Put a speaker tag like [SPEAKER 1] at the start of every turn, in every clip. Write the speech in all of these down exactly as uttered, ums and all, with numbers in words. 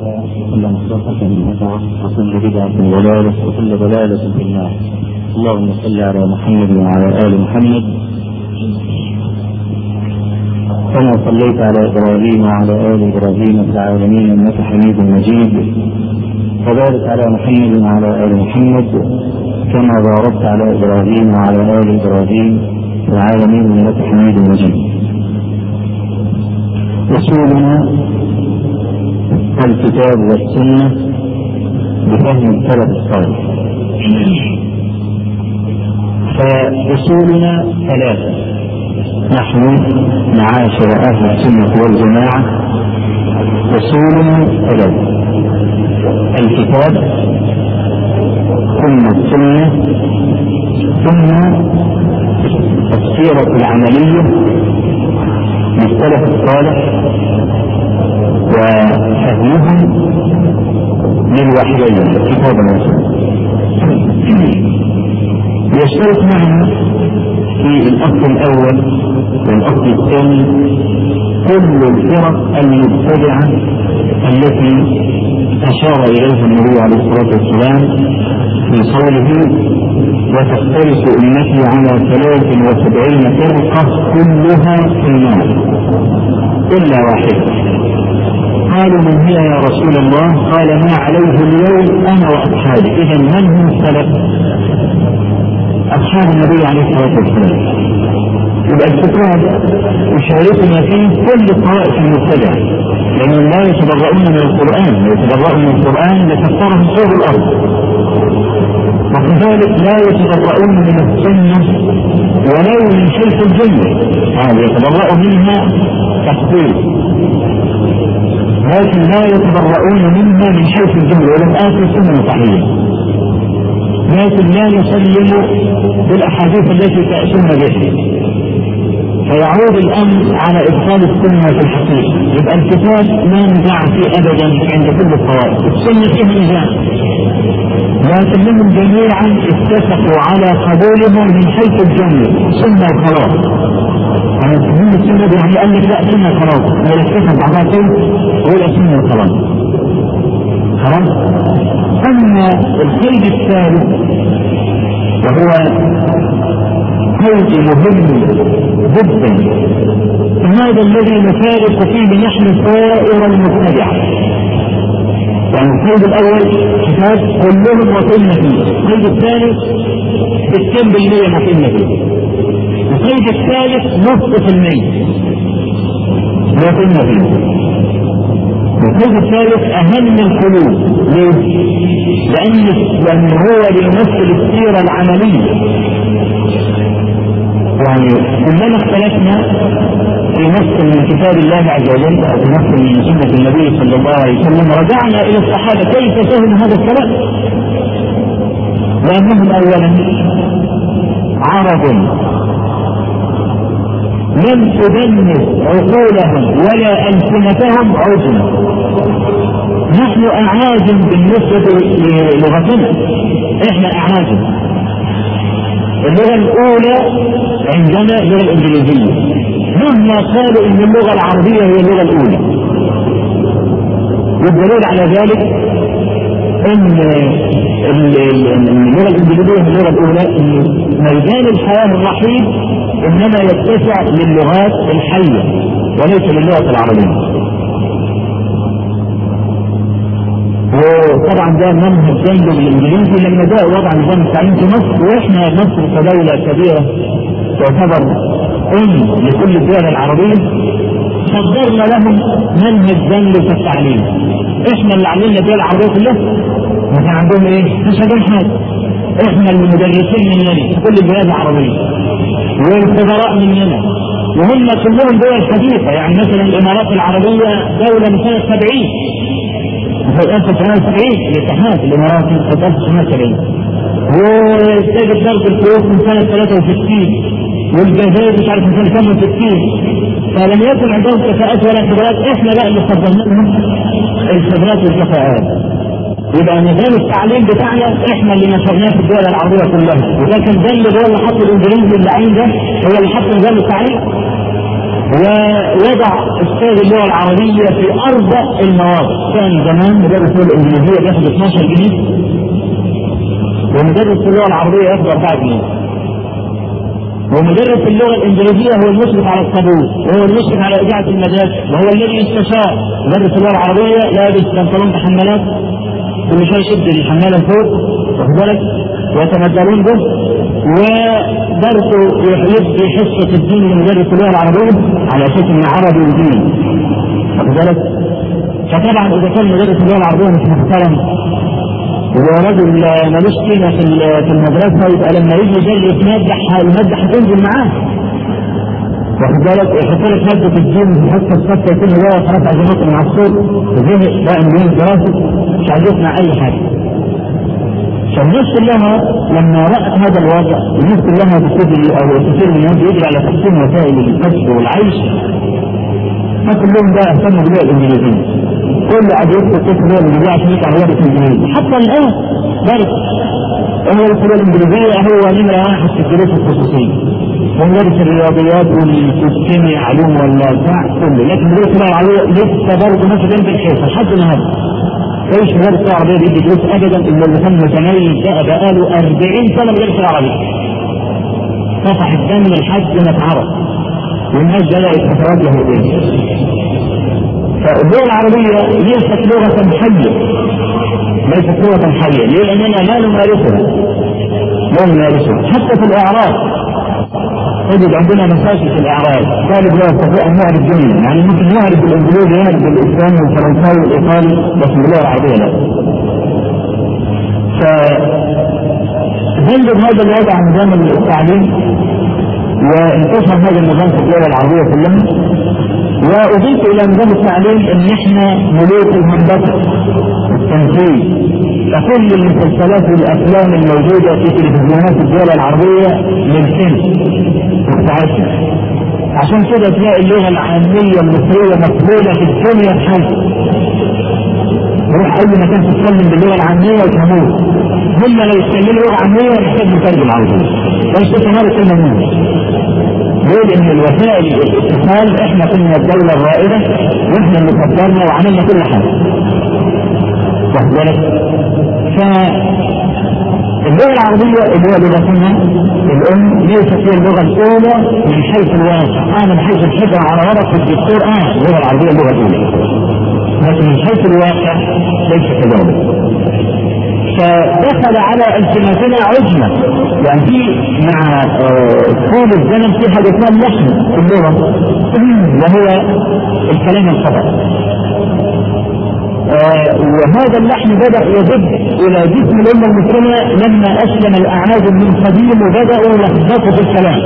[SPEAKER 1] ضلالة وكل مختصة بدعة وكل بدعة ضلالة وكل ضلالة في النار. اللهم صل على محمد وعلى آل محمد كما صليت على إبراهيم وعلى آل إبراهيم في العالمين إنك حميد مجيد، وبارك على محمد وعلى آل محمد كما باركت على إبراهيم وعلى آل إبراهيم في العالمين إنك حميد مجيد. رسولنا الكتاب والسنة بفهم السلف الصالح. فرسولنا ثلاثة، نحن معاشر أهل السنة والجماعة رسولنا ثلاثة: الكتاب ثم السنة ثم السيرة العملية للسلف الصالح وفهمهم للوحيين الكتاب والسنة. يشترك معنا في الأصل الأول والأصل الثاني كل الفرق المبتدعة التي أشار إليها النبي عليه الصلاة والسلام في قوله: وتختلف أمتي على ثلاث وسبعين فرقة كلها في النار إلا واحدة. قالوا: من هي يا رسول الله؟ قال: ما عليه اليوم أنا وأصحابي. إذا من هم السلف؟ أصحاب النبي عليه الصلاة والسلام. يبقى الكتاب يشاركنا فيه كل الطوائف المبتدعة، لأنهم لا يتبرؤون من القرآن، لو يتبرؤون من القرآن لكفرهم طول الأرض. وكذلك لا يتبرؤون من السنة ولو من شيخ الجنة، هذا يتبرؤ منها تخطيط، لكن لا يتبرؤون منها من شيخ الجنة ولم آتوا سنة صحيحة. لكن لا نسلم بالأحاديث التي تأتون بها، فيعود الأمر على إدخال السنة في الحقيقة. يبقى الكتاب لا نزاع فيه أبدا عند كل الطوائف، السنة فيه نزاع، لكنهم جميعا اتفقوا على قبولهم من حيث الجملة، سنة وخلاص. يعني من السنة يعني قال لك لا سنة خلاص، ولا اتفق بعضها كل ولا سنة وخلاص خلاص. أما القيد الثالث وهو قيد مهم جدا، فهذا الذي نفارق فيه نحن سائر المبتدعة. يعني القيد الأول كتاب كلهم وكلنا فيه، القيد الثالث ستين بالمئة وكلنا فيه، القيد الثالث نصف في المئة وكلنا فيه. القيد الثالث أهم القلوب. ليه؟ لأن لأن هو بيمثل السيرة العملية. يعني كلما اختلفنا في نص من كتاب الله عز وجل أو في نص من سنة النبي صلى الله عليه وسلم رجعنا إلى الصحابة كيف فهموا هذا الكلام، لأنهم أولا عرب لم تدنس عقولهم ولا ألسنتهم عجما. نحن أعاجم بالنسبة للغتنا، إحنا أعاجم. اللغة الأولى عندنا اللغة الإنجليزية، مهما قالوا إن اللغة العربية هي اللغة الأولى. والدليل على ذلك إن اللغة الإنجليزية هي اللغة الأولى، إن ميدان الحياة الوحيد إنما يتسع للغات الحية وليس للغة العربية. وطبعا ده منهج جنب الانجليزي لما جاء وضع نظام التعليم في مصر، واحنا مصر كدولة كبيرة تعتبر ام لكل الدول العربية، صدرنا لهم منهج جنب في التعليم. احنا اللي علمنا الدول العربية كلها، ما كان عندهم ايه؟ مش عندهم حاجة. احنا المدرسين مننا في كل البلاد العربية والخبراء مننا، وهم كلهم دول حديثة. يعني مثلا الامارات العربية دولة من سنة سبعين، في ألف وتسعمائة وسبعين الاتحاد الاماراتي في ألف وتسعمائة وسبعين، وتجد درب الكويت من سنة ثلاثة وستين، والجزائر مش عارف من سنة كم وستين. فلم يكن عندهم كفاءات ولا خبرات، احنا بقى اللي صدرنا لهم الخبرات والكفاءات. يبقى نظام التعليم بتاعنا احنا اللي نشرناه في الدول العربية كلها، ولكن ده اللي هو اللي حط الانجليزي اللي عين ده هو اللي حط نظام التعليم. ووضع استاذ اللغه العربيه في اربع المواضع. كان زمان مدرس اللغه الانجليزيه بياخد اثناشر جنيه، ومدرس اللغه العربيه ياخد أربعة جنيه. ومدرس اللغه الانجليزيه هو المشرف على الطابور، وهو المشرف على اذاعه المدارس، وهو الذي يستشار. مدرس اللغه العربيه لابس بنطلون بحمالات، كل شويه يشد الحماله لفوق واخد بالك ويتمدلون به، ودرسه يدي حصه الدين لمدرس اللغه العربيه على اساس انه عربي ودين واخد بالك. فطبعا اذا كان مدرس اللغه العربيه مش محترم ورجل ملوش قيمه في المدرسه، يبقى لما يجي يدرس ماده الماده هتنزل معاه واخد بالك. يحط لك ماده الدين في حصه الصفه يكون هو خلاص عزمات من العصور وزهق بقى من يوم دراسه مش عايز يسمع اي حاجه. فالناس كلها لما رأت هذا الوضع الناس كلها بتدري او كثير من الناس يدري على تحسين وسائل الكسب والعيش، ما كلهم بقى اهتموا باللغه الانجليزيه. كل قاعد يكتب كتب اللغه الانجليزيه عشان يطلع لغه الانجليزيه. حتى الان درس هو اللغه الانجليزيه هو نمره واحد في الدروس الخصوصيه، ومدرس الرياضيات والكيمياء علوم ولا بتاع كله، لكن مدرس اللغه العربيه لسه برضه ماشي جنب الحيط لحد النهارده. ايش مدرس اللغه العربيه بيدي دروس ابدا الا اللي كان متميز بقى بقاله أربعين سنه مدرس العربيه. صفح الدم لحد ما اتعرف والناس بدات فترات يهوديه. فاللغه العربيه ليست لغه حيه، ليست لغه حيه، ليه؟ لاننا لا نمارسها لا نمارسها حتى في الاعراب. تجد عندنا مشاكل في الاعراب، طالب لا يستطيع ان يعرف الدنيا، يعني ممكن يعرف الانجليزي يعرف الاسباني والفرنساوي والايطالي بس باللغه العربيه لا. فجلب هذا الوضع نظام التعليم وانتشر هذا النظام في الدول العربيه كلها. واضيف الى نظام التعليم ان احنا ملوك الهندسه والتنفيذ، فكل المسلسلات والافلام الموجوده في تلفزيونات الدول العربيه للفن والتعليم. عشان كده تلاقي اللغه العاميه المصريه مقبوله في الدنيا بحالها. روح اي مكان تتكلم باللغه العاميه وتموت. هم لو يتكلموا لغه عاميه يحتاج مترجم عربي. بس تمارس كلمه منه. ليه؟ لان الوسائل الاتصال احنا كنا الدوله الرائده واحنا اللي قدرنا وعملنا كل حاجه. واخد بالك؟ فاللغه العربيه اللي هي لغتنا الام ليست هي اللغه الاولى من حيث الواقع. انا من حيث الحفظ على ورقه الدكتور اه اللغه العربيه اللغه الاولى، لكن من حيث الواقع ليس كذلك. فدخل على التماسنا عجمه، يعني في مع طول الزمن في حاجه اسمها اللحن في اللغه وهو الكلام الخطا. آه وهذا اللحن بدأ يضب إلى جسم الأمة المسلمة لما أسلم الأعاجم من قديم وبدأوا يلخبطوا في الكلام.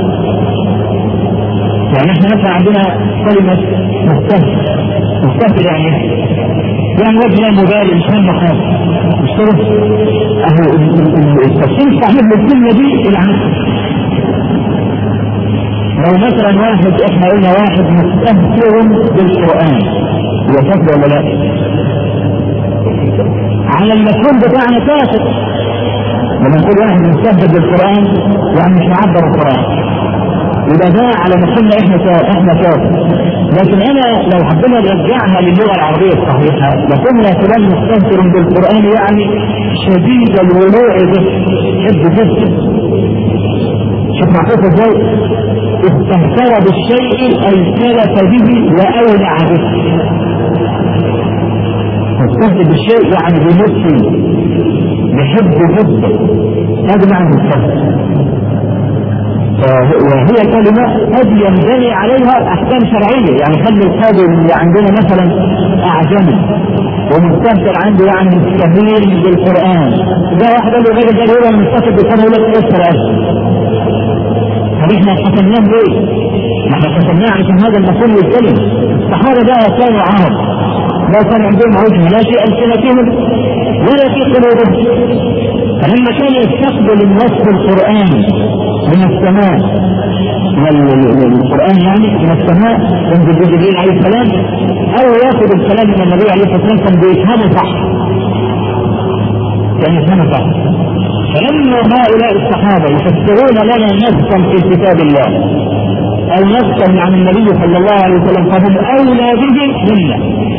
[SPEAKER 1] يعني احنا مثلا عندنا كلمة مستهتر، مستهتر يعني يعني وجه مبالي مش هم خالص مش كده؟ أهو التفسير الصحيح للكلمة دي العكس. لو مثلا واحد احنا قلنا واحد مستهتر بالقرآن يكفر ولا لا؟ على المفهوم بتاعنا كافر. لما نقول واحد مستهتر بالقرآن يعني مش معبر القرآن، يبقى ده على مفهومنا احنا احنا كافر. لكن انا لو حبينا نرجعها للغه العربيه الصحيحه لقلنا فلان مستهتر بالقرآن يعني شديد الولوع به، حب جدا. شوف معطوف ازاي؟ استهتر بالشيء اي كلف به واولع به. مستهتر بالشيء يعني بيموت فيه بحب جدا، هذا معنى مستهتر. وهي كلمة قد ينبني عليها أحكام شرعية، يعني خلي القاضي اللي عندنا مثلا أعجمي ومستهتر عنده يعني مستهين بالقرآن، ده واحد قال له الراجل ده يقول أنا مستهتر بالقرآن يقول لك يسر أسر. طب احنا حكمناه ليه؟ ما احنا حكمناه عشان هذا المفهوم للكلمة. الصحابة ده كانوا عرب لا كان عندهم عجمة لا في ألسنتهم ولا في قلوبهم، فلما كان يستقبل النص القرآني من السماء من القرآن يعني من السماء ينزل جبريل عليه السلام أو يأخذ الكلام من النبي عليه الصلاة والسلام كان بيفهمه صح، كان يفهمه صح. فلما هؤلاء الصحابة يفسرون لنا نصا في كتاب الله او نفسا عن النبي صلى الله عليه وسلم فهم اولى به منا.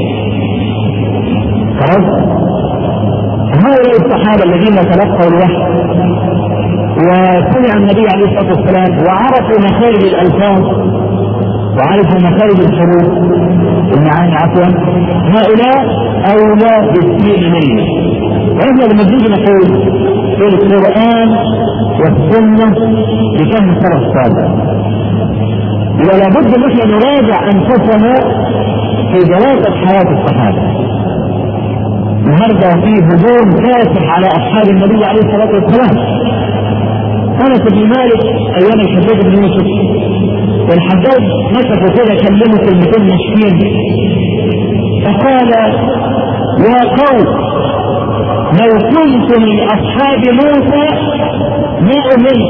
[SPEAKER 1] خلاص؟ هؤلاء الصحابه الذين تلقوا الوحي وسمع النبي عليه الصلاه والسلام وعرفوا مخارج الالفاظ وعرفوا مخارج الحروف المعاني عفوا، هؤلاء اولى بالدين منا. واحنا لما نيجي نقول في القران والسنه بفهم السلف الصالح، ولا بد ان احنا نراجع انفسنا في دراسه حياه الصحابه. النهارده في هجوم كاسح على اصحاب النبي عليه الصلاه والسلام. انس بن مالك ايام الحجاج بن يوسف، والحجاج مسكوا كده كلموا كلمتين مشكين فقال: يا قوم لو كنت من اصحاب موسى ما امنت.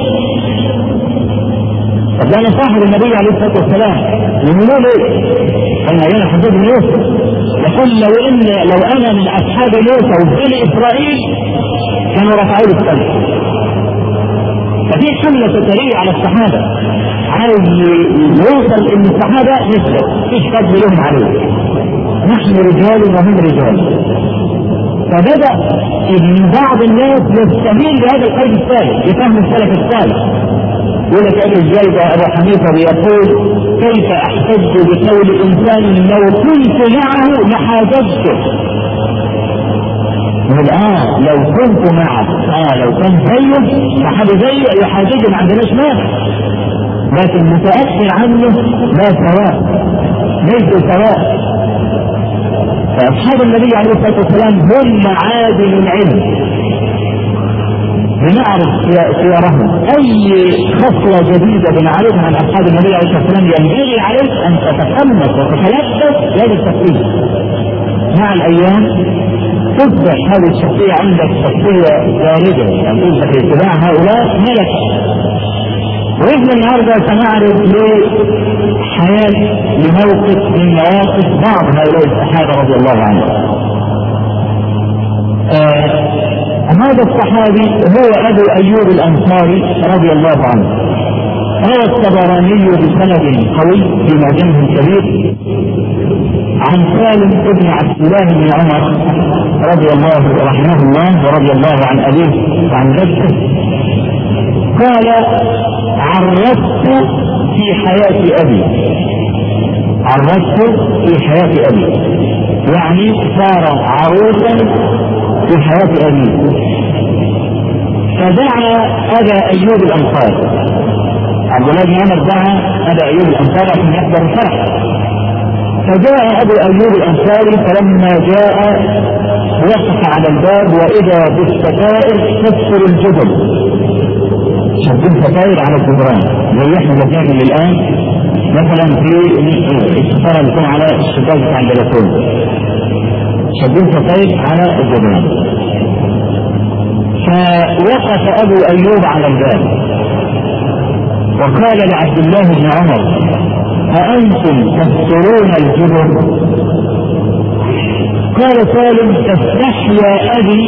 [SPEAKER 1] طب انا صاحب النبي عليه الصلاه والسلام يقولوا لي انا ايام الحجاج بن يوسف يقول لو ان لو انا من اصحاب موسى وبني اسرائيل كانوا رفعوا لي السلف. ففي حمله سكريه على الصحابه، عايز يوصل ان الصحابه نسبه مفيش فضل لهم عليه، نحن رجال وهم رجال. فبدا ان بعض الناس يستميل لهذا القلب الثالث بفهم السلف الصالح. يقول لك ازاي ده ابو حنيفه بيقول: كيف احتج بقول انسان لو كنت معه لحاججته. الآن لو كنت معه آه لو كان زيه فحد زيه يحاججه ما عندناش مانع، لكن متأثر عنه لا سواء، ليس سواء. فأصحاب النبي عليه الصلاة والسلام هم معادن العلم، بنعرف سيرهم. أي خصلة جديدة بنعرفها عن أصحاب النبي عليه الصلاة والسلام ينبغي عليك أن تتخلص وتتلبس بهذه التفصيل. مع الأيام تصبح هذه الشخصية عندك شخصية باردة، يعني تصبح اتباع هؤلاء ملكة. وإحنا النهارده سنعرض لحياة لموقف من مواقف بعض هؤلاء الصحابة رضي الله عنهم. آه هذا الصحابي هو أبو أيوب الأنصاري رضي الله عنه. روى الطبراني بسند قوي في معجمه الكبير عن سالم بن عبد الله بن عمر رضي الله رحمه الله ورضي الله عن أبيه وعن جده قال: عرفت في حياة أبي، عرفت في حياة أبي يعني صار عروسا في حياة أبي. فدعا أبا أيوب الأنصاري، عبد الله بن عمر دعا أبا أيوب الأنصاري عشان يحضر الفرح. فجاء أبو أيوب الأنصاري، فلما جاء وقف على الباب وإذا بالستائر تكسر الجدر. شدين ستائر على الجدران زي احنا بنعمل الآن مثلا في الستارة اللي تكون على الشباك بتاع البلكون، شدين ستائر على الجدران. فوقف أبو أيوب على الباب وقال لعبد الله بن عمر: أأنتم تسترون الجدر؟ قال سالم: تستحيا أبي،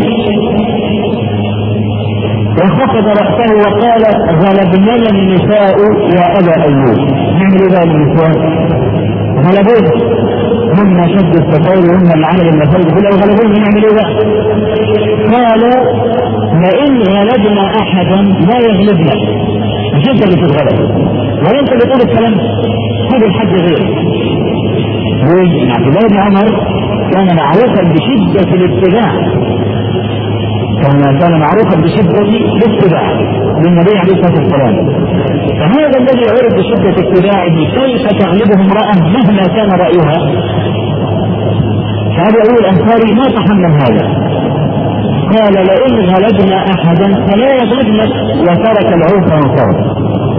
[SPEAKER 1] وخفض رأسه وقال: غلبنا النساء يا أبا أيوب. نعمل إيه النساء؟ غلبوه، هم شد الستائر وهم اللي عمل المساجد كلها وغلبوه، نعمل إيه؟ قال: لئن غلبنا أحدا لا يغلبنا. مش انت اللي تتغلب ولا انت اللي تقول الكلام، خذ الحد غير. عبد الله بن عمر كان معروفا بشدة الاتباع، كان كان معروفا بشدة الاتباع للنبي عليه الصلاة والسلام. فهذا الذي عرف بشدة اتباعه كيف تغلبه امرأة مهما كان رأيها؟ فأبو أيوب الأنصاري ما تحمل هذا، قال: لئن غلبنا أحدا فلا يغلبنا، وترك العرف وانصرف.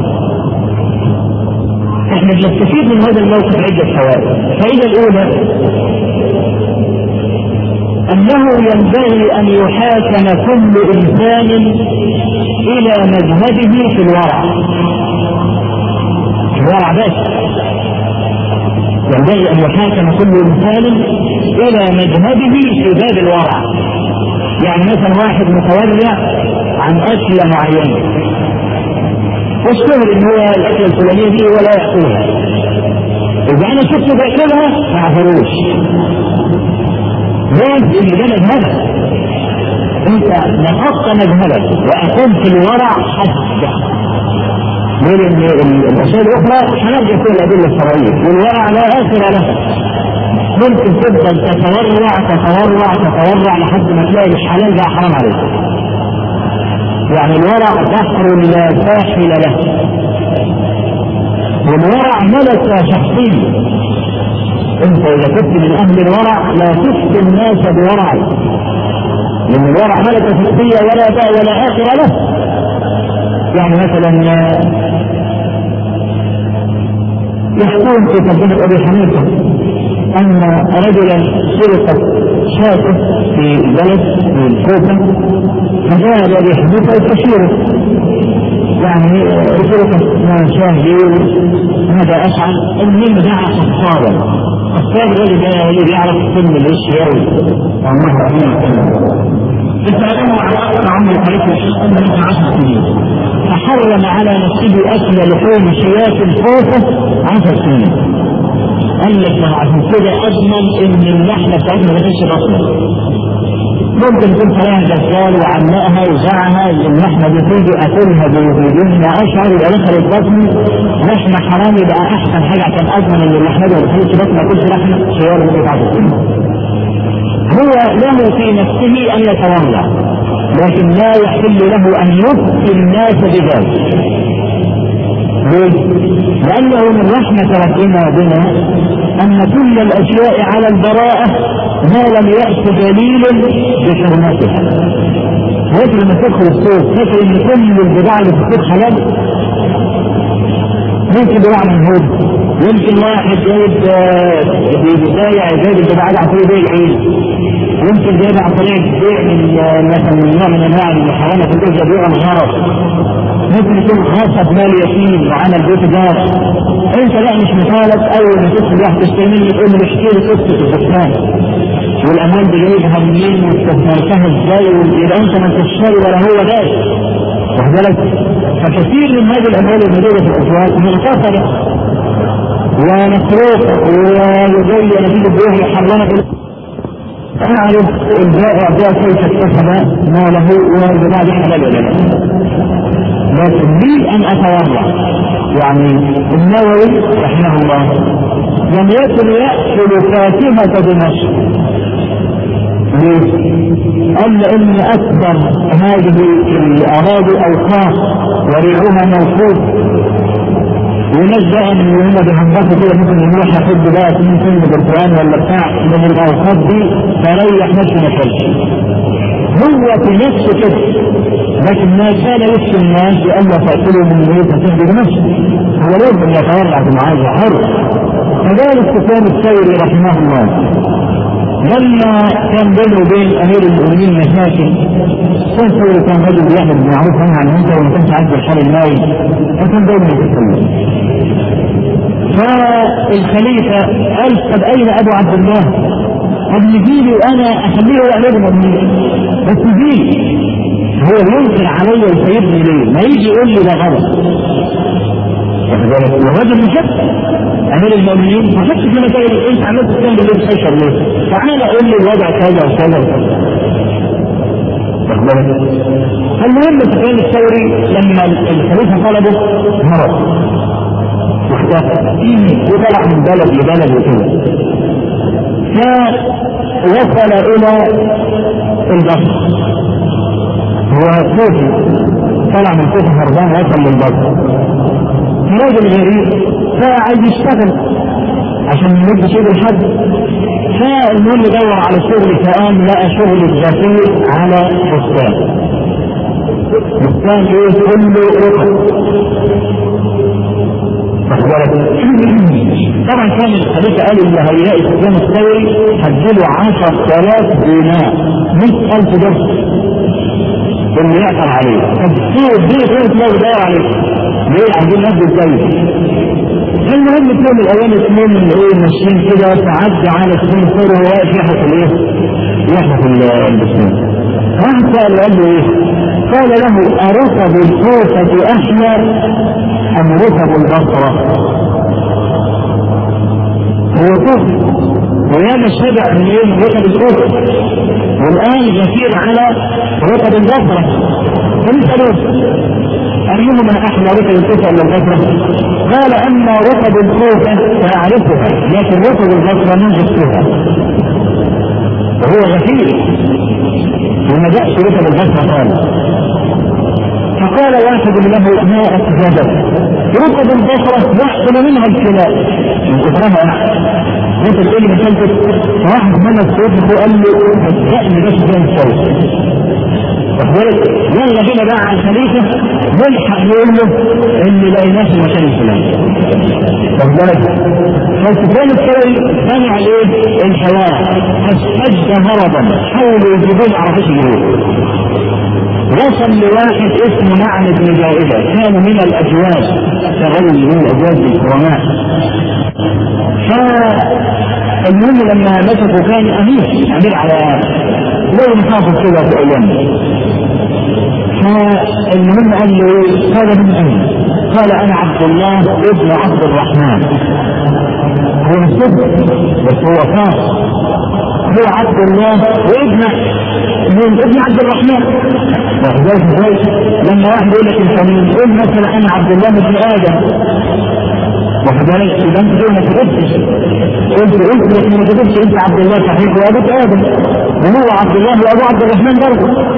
[SPEAKER 1] احنا بنستفيد من هذا الموقف عدة فوائد. الفائدة الأولى أنه ينبغي أن يحاكم كل إنسان إلى مذهبه في الورع، في الورع بس. ينبغي أن يحاكم كل إنسان إلى مذهبه في باب الورع. يعني مثلا واحد متورع عن أكلة معينة والشهر ان هو الاكله الفلانيه دي ولا ياكلها. اذا انا شفته بياكلها ما اعذروش. ليه؟ ان ده مذهبك. انت نقضت مذهبك واقمت الورع حد. غير ان الاشياء الاخرى هنرجع فيها الادله الشرعيه، والورع لا اخر له. ممكن تفضل تتورع تتورع تتورع لحد ما تلاقي الحلال بقى حرام عليك. يعني الورع بحر لا ساحل له، والورع ملكة شخصية. انت اذا كنت من اهل الورع لا تفتي الناس بورعك، لان الورع ملكة شخصية ولا باء ولا اخر له. يعني مثلا يحكون في ترجمة ابي حنيفة ان رجلا سرقت شاة في البلد في الكوفة، فجاء ابي حنيفة يستشيره، يعني سرقت شاة هذا افعل المهم دعا خصابا. الخصاب الرجل ده اللي بيعرف سن الاشياء والله رحمه فسأله عن أكثر عمر الحديث من عشر سنين، فحرم على نفسه أكل لحوم شياة الكوفة عشر سنين. قال لك عشان كده أضمن إن اللحمة بتاعتنا ما تكونش بطنة. ممكن يكون فيها دجال وعلقها وزعها اللحمة دي تيجي أكلها بدون ما أشعر يبقى دخل البطن لحمة حرام، يبقى أحسن حاجة عشان أضمن إن اللحمة دي ما تكونش بطنة ما تكونش لحمة شياة الكوفة. هو له في نفسه أن يتورع، لكن لا يحل له أن يفتي الناس بذلك. لأنه من رحمة ربنا بنا أن كل الأشياء على البراءة ما لم يأت دليل بحرمتها. ويجب أن تدخل السوق فكر أن كل البضاعة اللي في السوق حلال. ممكن بضاعة من هود، يمكن واحد جايب بداية جايب البضاعة عن طريق بيع العيد، يمكن جايب عن طريق بيع من مثلا من نوع من انواع المحرمة في الجزء بيع الغرض، ممكن يكون خاصة بمال يتيم وعمل بيت جار. انت لا مش مطالب اول ما تدخل واحد تشتري تقول له اشتري قصة البستان والاموال دي جايبها منين واستثمرتها ازاي، يبقى انت ما تشتري ولا هو ده. وذلك فكثير من هذه الاموال الموجودة في الاسواق مغتصبة ومسروقة ويزين نتيجة بيوم محرمة. أعرف البائع ده كيف اكتسب ماله والبضاعة دي حلال ولا لا، لكن لي أن أتورع. يعني النووي رحمه الله لم يكن يأكل فاكهة دمشق. ليه؟ قال لأن أكبر هذه الأراضي أوقاف وريعها موقوف، وناس بقى من هنا بيهنبطوا كده ممكن يروح ياخد بقى اتنين فيلم برتقال ولا بتاع من الاوقات دي فريح نفسه ما كلش. هو في نفسه كده، لكن ما كان يخشى الناس لئلا تاكلوا من بيت تهدي بنفسه. هو لازم يتورع بمعاذ حر. كذلك سفيان الثوري رحمه الله لما كان بينه وبين امير المؤمنين مشاكل، سفيان كان رجل يعمل بالمعروف عنه عن المنكر وما كانش عاجبه الحال المالي، وكان دايما يتكلم. فالخليفه قال طب اين ابو عبد الله؟ قد يجيلي وانا اخليه هو امير المؤمنين، بس يجيلي هو ينكر علي ويسيبني ليه؟ ما يجي يقول لي ده غلط. والرجل مشكك امير المؤمنين ما شفتش لما تقول انت عملت الكلام ده بتشر ليه؟ تعال قول لي الوضع كذا وكذا وكذا. المهم سفيان الثوري لما الخليفه طلبه هرب واختفى وطلع من بلد لبلد وكذا، فوصل الى البصره. هو كوفي طلع من كوفي هربان وصل للبصره، راجل غريب فعايز يشتغل عشان يمد شغل لحد، فالمهم يدور على شغل فقام لقى شغل الغفير على بستان. بستان ايه؟ كله رقم. طبعا كان الخليفه قال اللي هيلاقي سفيان الثوري هديله عشر آلاف دينار مئة ألف درهم اللي يعثر عليه. طب فيه الدين فين تلاقي يدور عليه؟ ليه؟ عايزين ناخد الجاي. المهم في يوم من الايام الاثنين من ايه ماشيين كده فعدى على سفيان الثوري وهو واقف يحرس الايه؟ يحرس البستان. واحد سأل قال له ايه؟ قال له أركب الكوفة أحلى أم ركب البصرة؟ هو كوفة وياما الشبع من ايه من ركب الكوفة، والآن يسير على ركب البصرة. فنسألوه أيهما أحلى ركب الكوفة ولا البصرة؟ قال أما ركب الكوفة فأعرفها، لكن ركب البصرة ما جبتها، وهو غفير وما جاءش ركب البصرة. قال فقال واحد له ما أكذبت، ركب البصرة يحصل منها الكلاب من كثرها. انت تقول لي مثلا واحد من الصوت قال له الشأن بس زي الصوت، يلا بينا بقى على الخليفه نلحق نقول له ان لقيناه في المكان الفلاني. فالسفيان الثوري سمع الايه؟ الحوار، فاشتد هربا حاولوا يجيبون عرفته اليهود. وصل لواحد اسمه نعم بن جائدة، كان من الأجواز، كرجل من الأجواز الكرماء. فالمهم لما مسكوا كان أمير أمير على لو محافظ كذا في أيام. فالمهم قال له قال من أين؟ قال أنا عبد الله ابن عبد الرحمن. هو الصدق بس هو فاق، هو عبد الله وابن من ابن عبد الرحمن. لما واحد يقول لك انت مين؟ قول مثلا انا عبد الله بن ادم، وكذلك اذا انت تقول ما تقولش قلت قلت لكن ما تقولش انت عبد الله صحيح وابوك ادم، وهو عبد الله وابو عبد الرحمن برضه.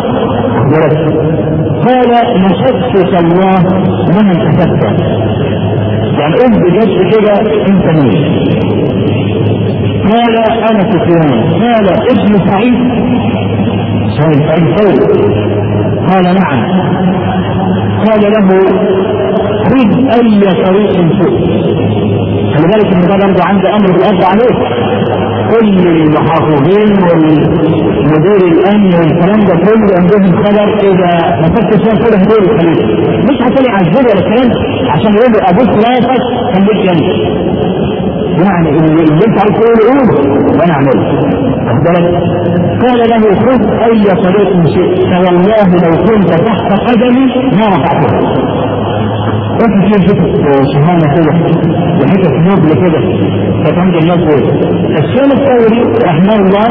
[SPEAKER 1] قال نشدك الله ومن حسبك، يعني قلت بجد كده انت مين؟ قال انا سفيان. قال ابن سعيد سعيد سعيد ثوري. قال نعم. قال له خذ اي طريق شئت. خلي بالك ان ده برضه عنده امر بالارض عليك. كل المحافظين والمدير الامن والكلام ده كله عندهم خبر اذا ما فكرتش فيها كل هدول الخليفه، مش هتلاقي عزيز ولا الكلام عشان يقولوا ابوس راسك خليك يمشي. يعني اللي انت عايز تقوله قوله وانا اعمله. قال له خذ اي طريق شئت فوالله لو كنت تحت قدمي ما رفعته. انت في حته شهامه كده وحته نبل كده كانت عند الناس دول. الشيخ الثوري رحمه الله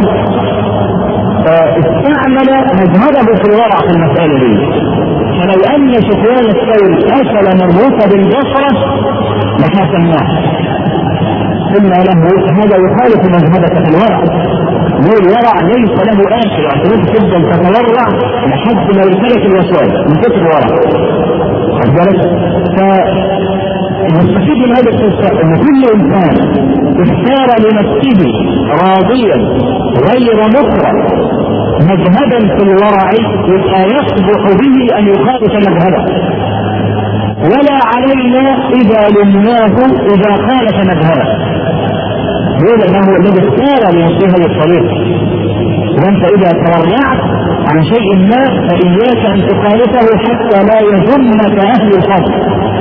[SPEAKER 1] استعمل مجهده في الورع في المساله دي. فلو ان سفيان الثوري اكل من ركب البصره لحسناه، قلنا له هذا يخالف مذهبك في الورع. الورع ليس له اخر، يعني تفضل تتورع لحد ما يمتلك الوسواس من كثر الورع. خد بالك؟ فنستفيد من هذا القصه ان كل انسان اختار لنفسه راضيا غير مكره مذهبا في الورع يبقى يصبح به ان يخالف مذهبه، ولا علينا اذا لمناه اذا خالف مذهبه. يقول انه هو الذي اختار لنفسه هذه الطريقه، وانت اذا تورعت عن شيء ما فاياك ان تخالفه حتى لا يظنك اهل الفضل.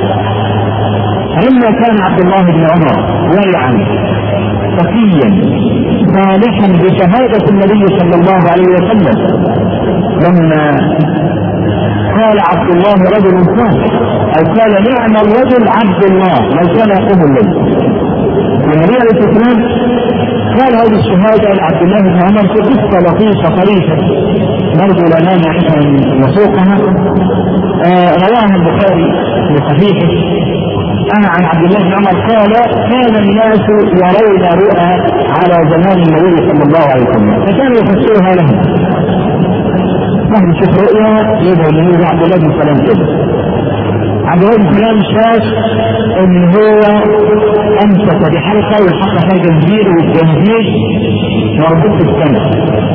[SPEAKER 1] فلما كان عبد الله بن عمر ورعا تقيا صالحا بشهاده النبي صلى الله عليه وسلم، لما قال عبد الله رجل صالح او قال نعم الرجل عبد الله لو كان يقوم الليل، والنبي عليه الصلاه والسلام قال هذه الشهاده لعبد الله بن عمر في قصه لطيفه طريفه نرجو لا مانع ان نسوقها. آه رواها البخاري في صحيحه انا عن عبد الله بن عمر قال كان الناس يرون رؤى على زمان النبي صلى الله عليه وسلم فكانوا يفسرها لهم. نحن نشوف رؤيا يدعو النبي عبد الله بن سلام كده. عبد الله بن سلام شاف ان هو امسك بحلقه والحلقه فيها جنزير والجنزير مربوط في السماء،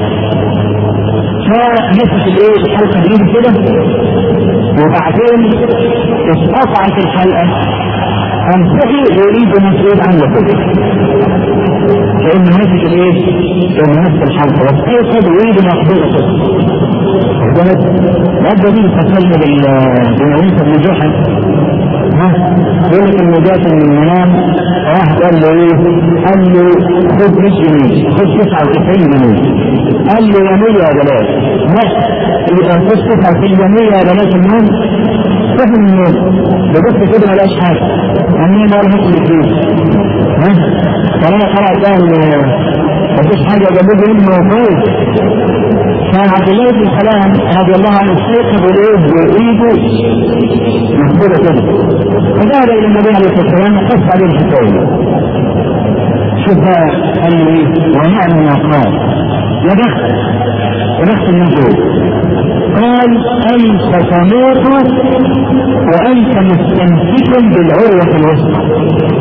[SPEAKER 1] فمسك الايه الحلقه بايده كده وبعدين اتقطعت الحلقه امسكه يريد مسؤول عنه كده كانه مسك الايه؟ كانه مسك الحلقه بس ايقظ ويريد مقبوله كده. الجهد لا دليل تسلم بالمعيسى بن جحا يقول لك انه جات من المنام واحد قال له ايه؟ قال له خد مش جنيه، خد تسعة وتسعين جنيه. قال له يا مية يا بلاش. لا خد تسعة وتسعين جنيه يا بلاش النوم. فهم النوم بجد كده ملاش حاجه، يعني ما له مثل الفلوس. ها؟ فانا خلاص قال مفيش حاجه جنبه انه فوز. فعبد الله بن سلام رضي الله عنه استيقظ بالايه؟ بايده مقبوله كده. فذهب الى النبي عليه الصلاه والسلام وقص عليه الحكايه. شوف قال له ايه؟ ونعم ما قال يا بخت يا بخت النبي. قال انت تموت وانت مستمسك بالعروه الوسطى.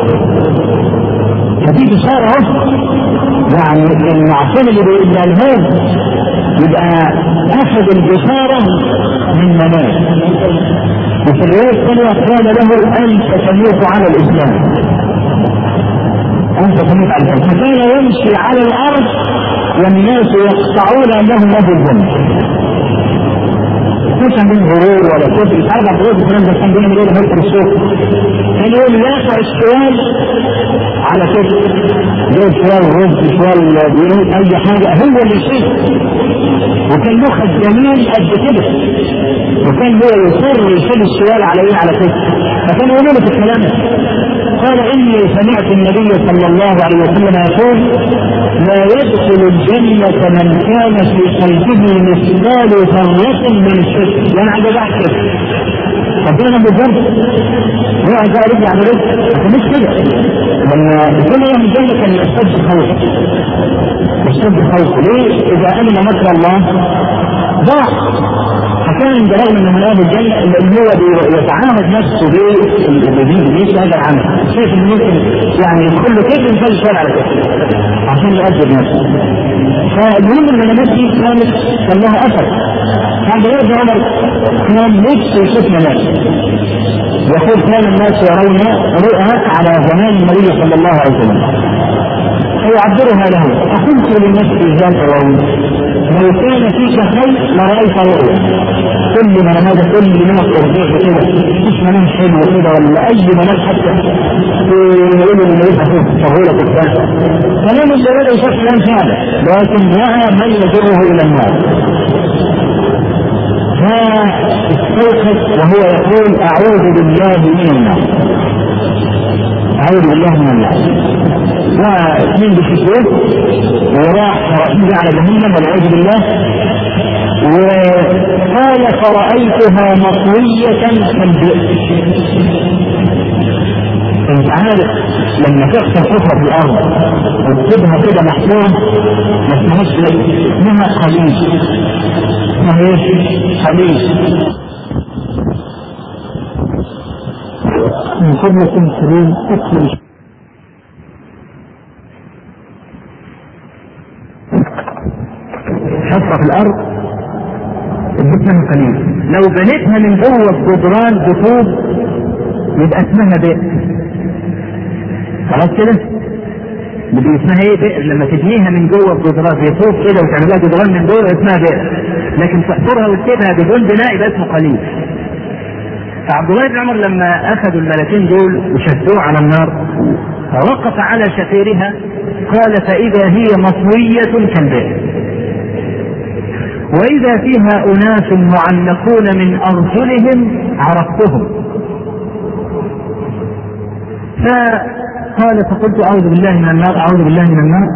[SPEAKER 1] فدي بشاره اخرى، يعني المعصوم اللي بيبقى الهاد يبقى اخذ البشاره من منام. وفي الروايه الثانيه قال له انت تموت على الاسلام، انت تموت على الاسلام. فكان يمشي على الارض والناس يقطعون انهم له الجنه. مش عندهم غرور ولا كفر، مش عارف غرور الكلام ده كان بيعمل ايه لغايه السوق. كان يقول يقع السؤال على كده، جايب شوال رز شوال بيريد اي حاجه هو اللي يشيل. وكان مخ جميل قد كده، وكان هو يصر يشيل السؤال على ايه؟ على كده. فكان يقول له في الكلام قال اني سمعت النبي صلى الله عليه وسلم يقول لا يدخل الجنه من كان في قلبه مثقال ذره من الشرك. يعني عايز بعد كده ربنا بالذنب هو عايز يرجع على رزق، لكن مش كده. لما كل يوم الجنه كان يشتد خوف، يشتد خوف. ليه؟ اذا امن مكر الله ضاع. فكان برغم ان من اهل الجنه اللي هو يتعامد نفسه بالدين هذا العمل، شايف انه ممكن يعني يدخل له كيف ينفذ شويه على كده عشان يؤدب نفسه. فالمهم ان الناس دي كانت كان لها اثر. عند ابن عمر كان نفسه يشوف منام، يقول كان الناس يرون رؤى على زمان النبي صلى الله عليه وسلم فيعبرها له. فقلت لنفسي ذات يوم لو كان فيك خير لرأيت رؤيا. كل من هذا كل من التربيع كده مش منام حلو كده ولا اي منام حتى يقول ان يبقى فيه سهوله الكلام. كلام اللي بدا يشوف كلام فعلا، لكن راى من يجره الى النار. فاستيقظ وهو يقول اعوذ بالله من النار، اعوذ بالله من النار. واثنين بالشكوك وراح رأيه على جهنم والعياذ بالله. وقال فرأيتها مطوية كالبئر. انت عارف لما تحصل حفرة في الارض وتسيبها كده محفوظ ما اسمهاش اسمها خليج. اسمها ايه؟ خليج. من قبلة سليم اكل حفرة في الارض اسمها خليج. لو بنيتها من جوه الجدران بطوب يبقى اسمها بئر. خلاص كده؟ بدي اسمها ايه بئر؟ لما تبنيها من جوه الجدران بطوب كده وتعملها جدران من جوه اسمها بئر، لكن تحفرها وتسيبها بدون بناء يبقى اسمه خليج. فعبد الله بن عمر لما اخذوا الملكين دول وشدوه على النار فوقف على شفيرها قال فاذا هي مطوية كالبئر واذا فيها اناس معلقون من ارجلهم عرفتهم. فقال فقلت اعوذ بالله من النار اعوذ بالله من النار.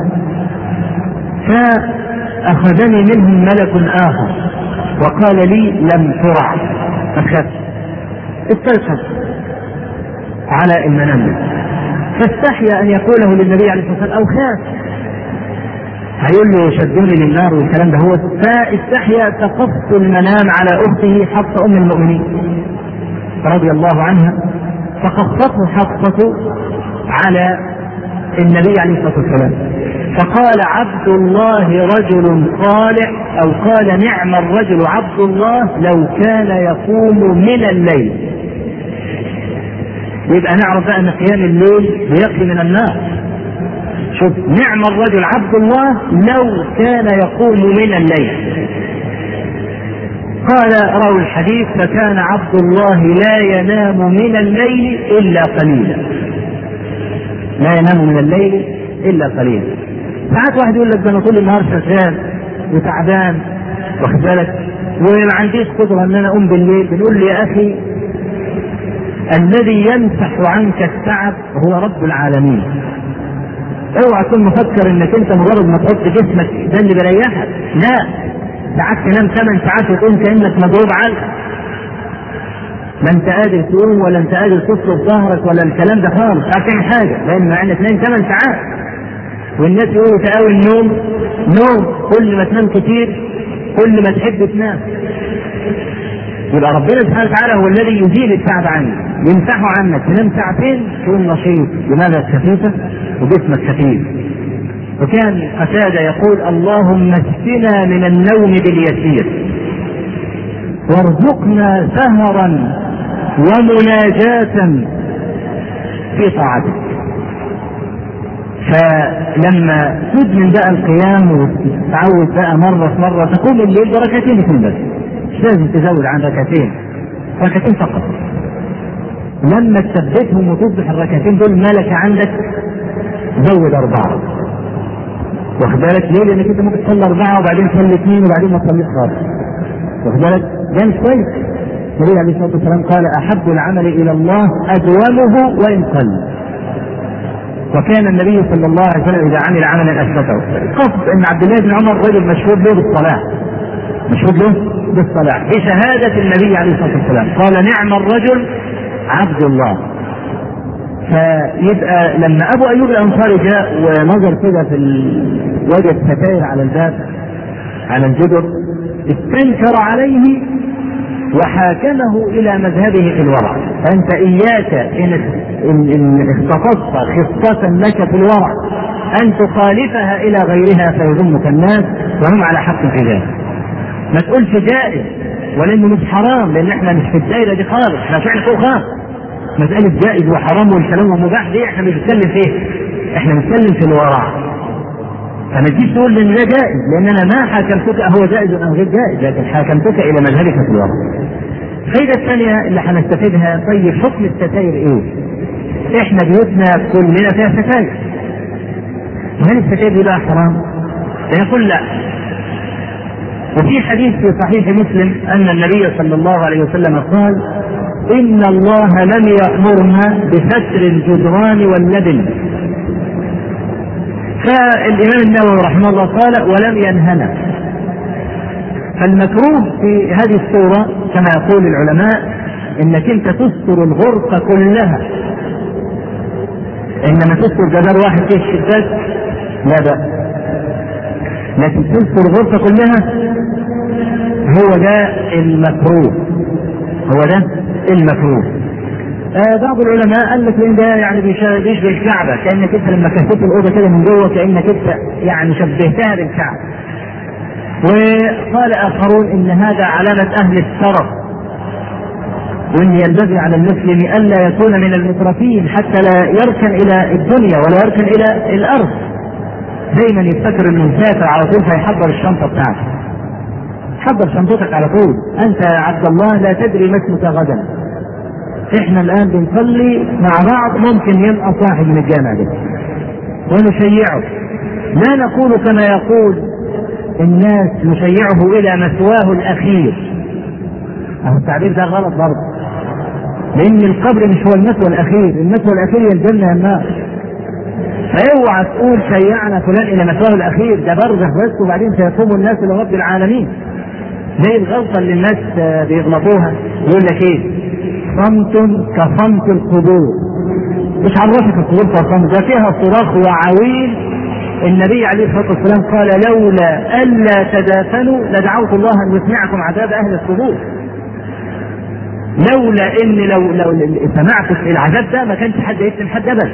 [SPEAKER 1] فاخذني منهم ملك اخر وقال لي لم ترع فخف استيقظ على المنام. فاستحيا ان يقوله للنبي عليه الصلاه والسلام او خاف هيقول له شدوني للنار والكلام ده هو. فاستحيا تقص المنام على اخته حفصه ام المؤمنين رضي الله عنها، فقصته حفصه على النبي عليه الصلاه والسلام فقال عبد الله رجل صالح او قال نعم الرجل عبد الله لو كان يقوم من الليل. ويبقى نعرف بقى ان قيام الليل بيقي من النار. شوف نعم الرجل عبد الله لو كان يقوم من الليل.
[SPEAKER 2] قال راوي الحديث: فكان عبد الله لا ينام من الليل إلا قليلا. لا ينام من الليل إلا قليلا. ساعات واحد يقول لك: ده أنا طول النهار شغال وتعبان، واخد بالك، وما عنديش قدرة أن أنا أقوم بالليل. بنقول لي: يا أخي، الذي يمسح عنك التعب هو رب العالمين. اوعى تكون مفكر انك انت مجرد ما تحط جسمك ده اللي بيريحك. لا، ساعات تنام ثمان ساعات وتقوم كانك مضروب علقه. لا انت قادر تقوم ولا انت قادر تصلب ظهرك ولا الكلام ده خالص، مش عارف تعمل حاجه، لان معنى تنام ثمان ساعات. والناس يقولوا تقاوي النوم نوم، كل ما تنام كتير كل ما تحب تنام. يبقى ربنا سبحانه وتعالى هو الذي يزيل التعب عنك، يمسحه عنك. تنام ساعتين تكون نشيط، دماغك خفيفه وجسمك خفيف. وكان قتادة يقول: اللهم اسقنا من النوم باليسير وارزقنا سهرا ومناجاة في طاعتك. فلما تدمن بقى القيام وتتعود بقى مرة مرة تقوم الليل بركتين اثنين بس، مش لازم تزود عن ركعتين، ركعتين فقط. لما تثبتهم وتصبح الركعتين دول ملكة عندك زود أربعة، واخد بالك ليه؟ لأنك أنت ممكن تصلي أربعة وبعدين تصلي اثنين وبعدين ما تصليش خالص، واخد بالك؟ ده مش كويس. النبي عليه الصلاة والسلام قال: أحب العمل إلى الله أدومه وإن قل. وكان النبي صلى الله عليه وسلم إذا عمل عملا أثبته. قصد أن عبد الله بن عمر رجل مشهود له بالصلاة، مشهود له بالصلاة بشهادة النبي عليه الصلاة والسلام. قال: نعم الرجل عبد الله. فيبقى لما أبو أيوب الأنصاري جاء ونظر كده في ال... وجد ستائر على الباب على الجدر، استنكر عليه وحاكمه إلى مذهبه في الورع. فأنت إياك إن, إن, إن اختصصت خصة لك في الورع أن تخالفها إلى غيرها فيظنك الناس وهم على حق في ذلك. ما تقولش جائز ولأنه مش حرام، لأن احنا مش في الدائرة دي خالص، احنا فعلا فوق خالص. مسألة جائز وحرام والكلام ومباح دي احنا مش بنتكلم فيه، احنا بنتكلم في الورع. فما تجيش تقول ان ده جائز، لان انا ما حاكمتك هو جائز ام غير جائز، لكن حاكمتك الى مذهبك في الورع. الفائدة الثانية اللي هنستفيدها: طيب حكم الستائر ايه؟ احنا بيوتنا كلنا فيها ستائر، وهل الستائر دي بقى حرام؟ يقول لا. وفي حديث في صحيح مسلم ان النبي صلى الله عليه وسلم قال: إن الله لم يأمرنا بستر الجدران واللبن. فالإمام النووي رحمه الله قال: ولم ينهنا. فالمكروه في هذه الصورة كما يقول العلماء إنك أنت تستر الغرفة كلها، إنما تستر جدار واحد في الشباك لا بأس، لكن تستر الغرفة كلها هو ده المكروه، هو ده المكروه. آه بعض العلماء قال لك لان ده يعني بيشبه الكعبه، كانك انت لما كشفت الاوضه كده من جوه كانك انت يعني شبهتها بالكعبه. وقال اخرون ان هذا علامه اهل الشرف، وان ينبغي على المسلم الا يكون من المترفين حتى لا يركن الى الدنيا ولا يركن الى الارض. دايما يفتكر انه مسافر على طول فيحضر الشنطه بتاعته. حضر شنطتك على طول، انت يا عبد الله لا تدري ما اسمك غدا. احنا الان بنصلي مع بعض، ممكن يلقى صاحب من الجامع ده ونشيعه. لا نقول كما يقول الناس نشيعه الى مثواه الاخير، اهو التعبير ده غلط برضه، لان القبر مش هو المثوى الاخير، المثوى الاخير هي الجنه يا النار. فاوعى تقول شيعنا فلان الى مثواه الاخير، ده برزخ بس وبعدين سيقوم الناس الى رب العالمين. زي الغلطه اللي الناس بيغلطوها، يقول لك ايه؟ صمت كصمت القبور. مش عرفك القبور كصمت؟ ده فيها صراخ وعويل. النبي عليه الصلاه والسلام قال: لولا الا تدافنوا لدعوت الله ان يسمعكم عذاب اهل القبور. لولا ان لو لو سمعت العذاب ده ما كانش حد يفتن حد ابدا.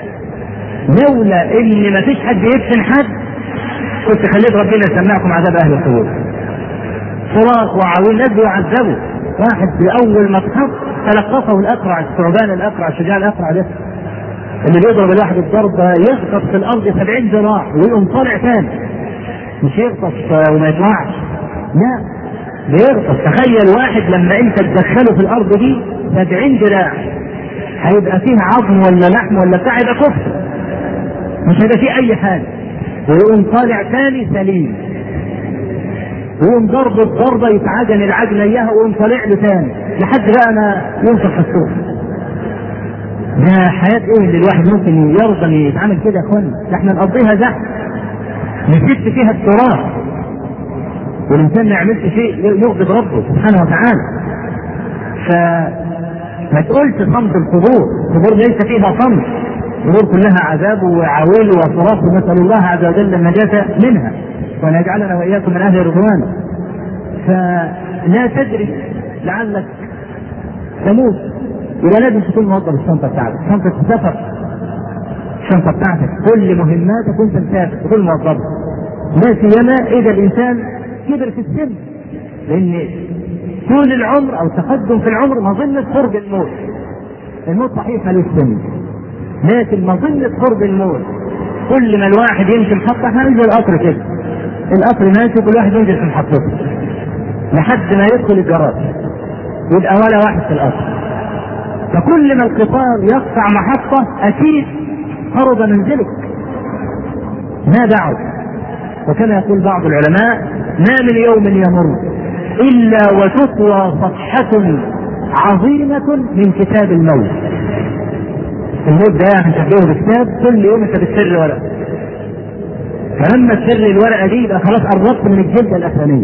[SPEAKER 2] لولا ان ما فيش حد يفتن حد كنت خليت ربنا يسمعكم عذاب اهل القبور. صراخ وعويل، ناس بيعذبوا. واحد باول ما اتحط تلقفه الاقرع، الثعبان الاقرع، الشجاع الاقرع ده اللي بيضرب الواحد الضربه يغطس في الارض سبعين ذراع ويقوم طالع ثاني، مش يغطس وما يطلعش، لا، بيغطس. تخيل واحد لما انت تدخله في الارض دي سبعين ذراع، هيبقى فيه عظم ولا لحم ولا بتاع، يبقى كفر، مش هيبقى فيه اي حاجه، ويقوم طالع ثاني سليم، ويقوم ضرب الضربه يتعجن العجنه اياها ويقوم طالع له ثاني لحد بقى ما ينفخ في السوق. ده حياه ايه اللي الواحد ممكن يرضى يتعامل كده يا اخوانا؟ ده احنا نقضيها زحف نسد فيها التراث، والانسان ما يعملش شيء يغضب ربه سبحانه وتعالى. فما تقولش صمت القبور، القبور ليس فيها صمت، القبور كلها عذاب وعويل وصراخ، ونسال الله عز وجل النجاة منها وان يجعلنا واياكم من اهل رضوانه. فلا تدري لعلك تموت، يبقى لازم تكون موظف الشنطه بتاعتك، شنطه السفر، الشنطه بتاعتك كل مهماتك وانت مسافر تكون موظفها، لا سيما اذا الانسان كبر في السن، لان طول العمر او تقدم في العمر مظنه قرب الموت. الموت صحيح ملوش سن، لكن مظنه قرب الموت. كل ما الواحد يمشي محطه، احنا ننزل القطر كده، القطر ماشي كل واحد ينزل في محطته لحد ما يدخل الجراج يبقى ولا واحد في القطر. فكل ما القطار يقطع محطه اكيد قرب منزلك، ما بعد. وكما يقول بعض العلماء: ما من يوم يمر إلا وتطوى صفحة عظيمة من كتاب الموت. الموت ده يعني تشبهه بالكتاب، كل يوم انت بتسر ورقة، فلما تسر الورقة دي يبقى خلاص قربت من الجلدة الأخرانية.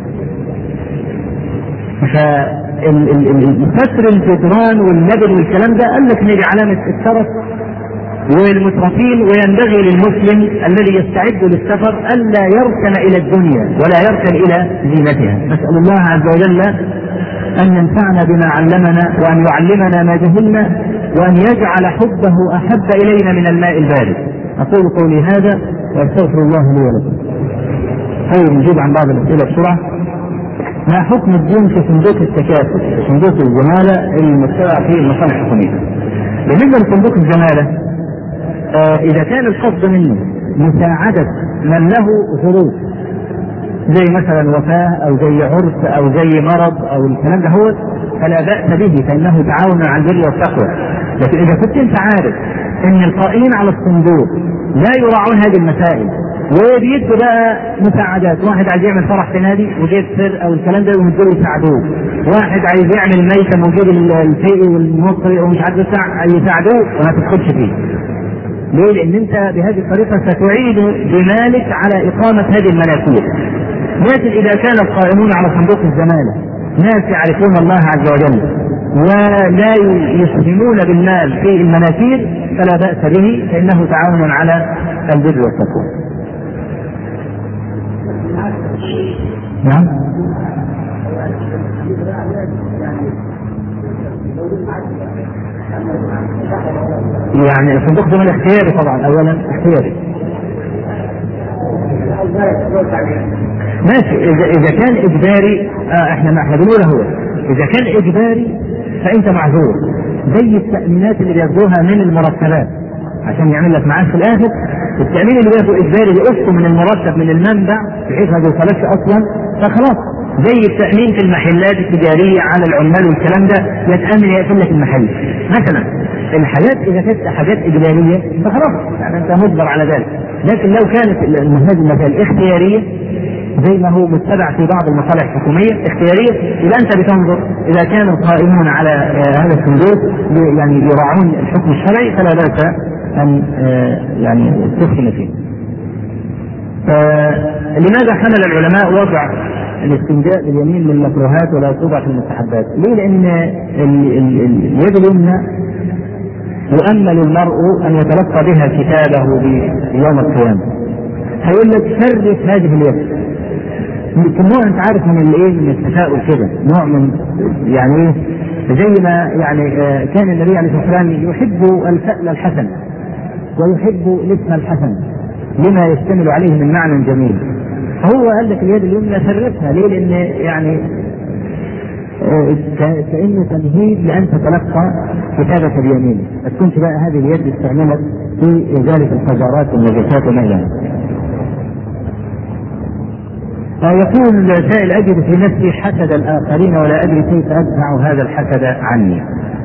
[SPEAKER 2] فالفتر الجدران والنبل والكلام ده قال لك ان دي علامة الشرف والمترفين، وينبغي للمسلم الذي يستعد للسفر ألا يركن إلى الدنيا ولا يركن إلى زينتها. نسأل الله عز وجل أن ينفعنا بما علمنا، وأن يعلمنا ما جهلنا، وأن يجعل حبه أحب إلينا من الماء البارد. أقول قولي هذا وأستغفر الله لي ولكم. طيب نجيب عن بعض الأسئلة بسرعة. ما حكم الدين في صندوق التكافل، صندوق الزمالة المتبع في المصالح الحكومية؟ بالنسبة لصندوق الزمالة، آه إذا كان القصد منه مساعدة من له ظروف زي مثلا وفاة أو زي عرس أو زي مرض أو الكلام ده هو، فلا بأس به، فإنه تعاون على البر والتقوى. لكن إذا كنت أنت عارف أن القائمين على الصندوق لا يراعون هذه المسائل وبيدوا بقى مساعدات، واحد عايز يعمل فرح في نادي وجيب سر أو الكلام ده ويدوا يساعدوه، واحد عايز يعمل ميتم وجيب الفيء والمصري ومش عارف يساعدوه وما تدخلش فيه. ليه؟ لأن أنت بهذه الطريقة ستعيد بمالك على إقامة هذه المناكير. لكن إذا كان القائمون على صندوق الزمالة ناس يعرفون الله عز وجل ولا يسهمون بالمال في المناكير فلا بأس به، فإنه تعاون على البر والتقوى. نعم. يعني الصندوق ده اختياري طبعا، اولا اختياري ماشي. اذا اذا كان اجباري آه احنا ما احنا بنقول هو اذا كان اجباري فانت معذور، زي التامينات اللي بياخدوها من المرتبات عشان يعمل لك معاش في الاخر. التامين اللي بياخده اجباري بيقصه من المرتب من المنبع بحيث ما بيوصلكش اصلا، فخلاص زي التامين في المحلات التجاريه على العمال والكلام ده، يتامن يقفل لك المحل مثلا. الحاجات اذا كانت حاجات اجباريه فخلاص يعني انت مجبر على ذلك. لكن لو كانت هذه المسائل اختياريه زي ما هو متبع في بعض المصالح الحكوميه اختياريه، يبقى انت بتنظر اذا كان القائمون على هذا الصندوق يعني يراعون الحكم الشرعي فلا باس ان يعني تسكن فيه. لماذا حمل العلماء وضع الاستنجاء باليمين للمكروهات ولا توضع في المستحبات؟ ليه؟ لان اليد اليمنى يؤمل المرء ان يتلقى بها كتابه بيوم القيامه. هيقول لك شرف هذه اليد، نوع انت عارف من الايه، من التفاؤل كده، نوع من يعني ايه، زي ما يعني كان النبي عليه الصلاه والسلام يحب الفأل الحسن ويحب الاسم الحسن لما يشتمل عليه من معنى جميل. فهو قال لك اليد اليمنى شرفها. ليه؟ لان يعني كأنه تمهيد لأن تتلقى كتابة بيمينه، ما تكونش بقى هذه اليد استعملت في إزالة القذارات والنجاسات وما إلى ذلك. فيقول سائل أجد في نفسي حسد الآخرين ولا أدري كيف أدفع هذا الحسد عني.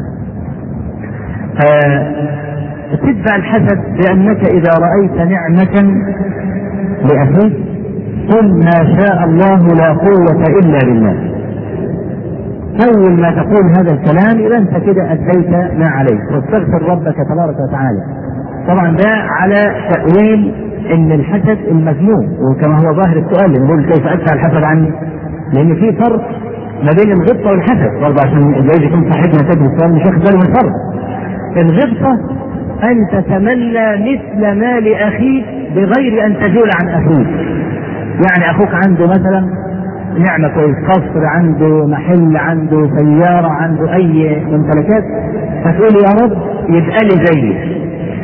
[SPEAKER 2] تتبع الحسد بأنك إذا رأيت نعمة لأخيك قل ما شاء الله لا قوة إلا بالله. أول ما تقول هذا الكلام إذا أنت كده أديت ما عليك واستغفر ربك تبارك وتعالى. طبعا ده على تأويل إن الحسد المذموم، وكما هو ظاهر السؤال نقول كيف أدفع الحسد عني، لأن في فرق ما بين الغبطة والحسد برضه، عشان إذا يكون صاحبنا تدرس السؤال مش واخد باله من الفرق. الغبطة أن تتمنى مثل ما لأخيك بغير أن تزول عن أخيك. يعني أخوك عنده مثلا نعمة كويس، قصر، عنده محل، عنده سيارة، عنده أي ممتلكات، فتقول يا رب يبقى لي زيه،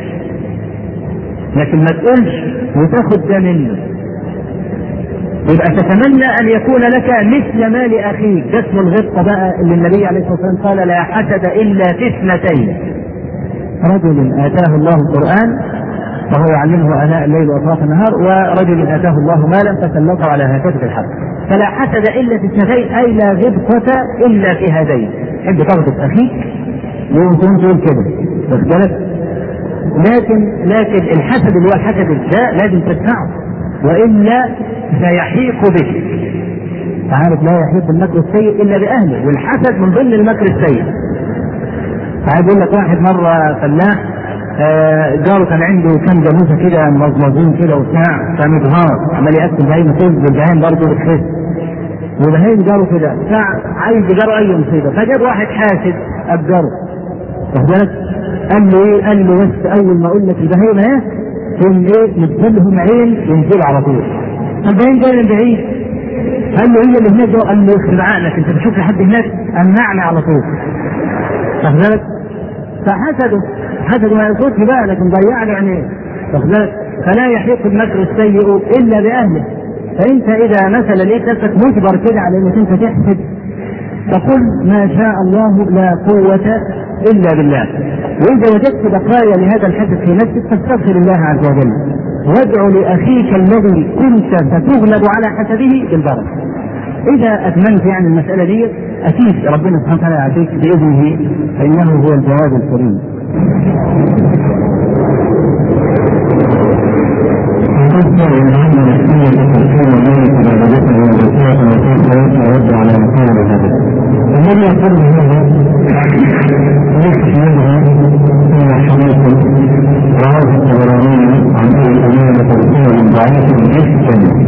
[SPEAKER 2] لكن ما تقولش وتاخد ده منه. يبقى تتمنى أن يكون لك مثل ما لأخيك. ده اسمه الغبطة بقى اللي النبي عليه الصلاة والسلام قال لا حسد إلا في اثنتين: رجل آتاه الله القرآن فهو يعلمه آناء الليل وأطراف النهار، ورجل آتاه الله مالا فسلطه على هكذا الحق. فلا حسد إلا في اثنتين، أي لا غبطة إلا في هذين. حب تغبط أخيك وانتم تقول كده بالك، لكن لكن الحسد اللي هو الحسد الجاء لازم تدفعه وإلا سيحيق بك. عارف لا يحيق المكر السيء إلا بأهله، والحسد من ضمن المكر السيء. فعايز يقول لك واحد مرة فلاح جاره كان عنده كم جاموسه كده مظلومين كده وبتاع، فمجهار عمال يقسم بهايم كل والبهايم برضه بتخس، وبهايم جاره كده بتاع عايز جاره اي مصيبه، فجاب واحد حاسد ابجره، واخد بالك؟ قال له ايه؟ قال له بس اول ما اقول لك البهايم اهي تقوم ايه ندخلهم عين ينزل على طول. البهايم جاي من بعيد، قال له هي اللي هناك، قال له يخرب عقلك انت بتشوف لحد هناك؟ امنعني على طول، واخد بالك؟ فحسده حسده ما يقصدش بقى، لكن ضيع له عينيه، فلا يحيق المكر السيء الا باهله. فانت اذا مثلا لقيت نفسك مجبر كده على انك انت تحسد تقول ما شاء الله لا قوة الا بالله. واذا وجدت بقايا لهذا الحسد في نفسك فاستغفر الله عز وجل وادعو لاخيك الذي كنت ستغلب على حسده بالبركة. إذا أتممت يعني المسألة دي أكيد ربنا سبحانه وتعالى يعطيك بإذنه، فإنه هو الجواب الكريم. الذي يقول هذا ليس منها إلا حديث رواه الطبراني عن أبي أمامة رسول ضعيف جدا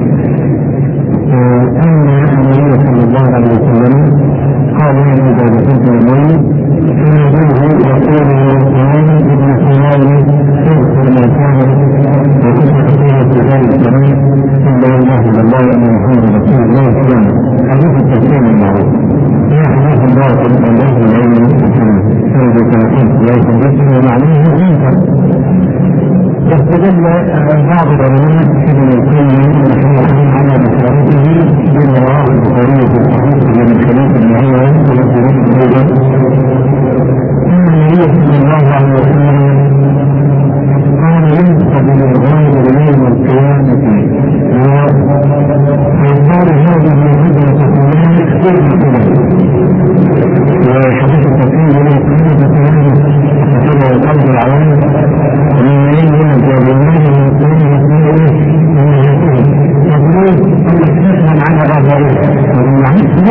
[SPEAKER 2] أن النبي صلى الله عليه وسلم قال إذا دخلت الليل فنادوه يقول فلان ابن فلان اغفر ما كان وكنت تقول في ذلك الزمان ثم لا اله الا الله ان محمد رسول الله صلى الله عليه وسلم. حديث التسليم المعروف يا حديث الباطل من اهل العلم فهذا كما قلت لا يتبسم ومعناه انت. واستدل بعض العلماء ابن القيم رحمه الله على بصيرته بما رواه البخاري في الصحيح من خلاف النهايه والخلاف الايضا ان النبي صلى الله عليه وسلم قال ينسب للغير يوم القيامه فيقال هذه هدنه فلان اخترنا كذا. وحديث التقييم من القيامه فلان فكذا الارض العوام ومن يوم الجاهلين من كونه من ايه من هذه يقول ان تسمع على غيره ومن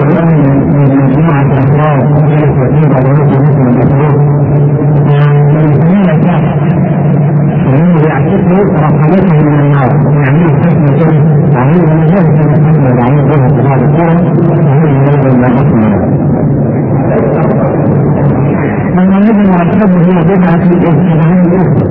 [SPEAKER 1] الآن من مجموعة أفراد ثلاث وثلاثين عضلات مثل الأفراد يسمون الكهف فإنه يعتقد رقبته من النار ويعملوا حسنة عملوا من ذلك الحسنة وعملوا بها في بعض الصور وهو يريد ما أصلا لما نجد الحب هي بدعة في الإجتماعين الأخرى